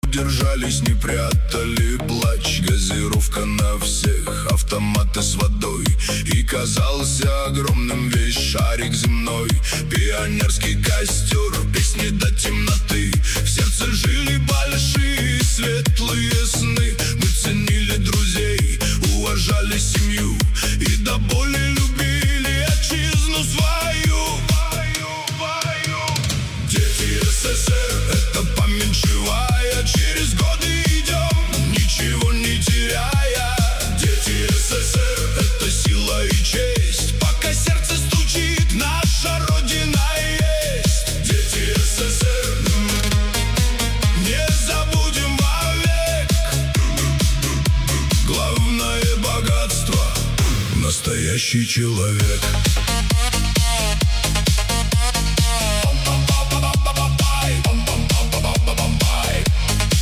держались, не прятали плач. Газировка на всех, автоматы с водой. И казался огромным весь шарик земной. Пионерский костер, песни до темноты. В сердце жили большие светлые сны. Мы ценили друзей, уважали семью и до боли любили отчизну свою. Дети СССР — это память живая. Через годы идем, ничего не теряя. Дети СССР — это сила и честь. Пока сердце стучит, наша Родина есть. Дети СССР, не забудем вовек. Главное богатство — настоящий человек.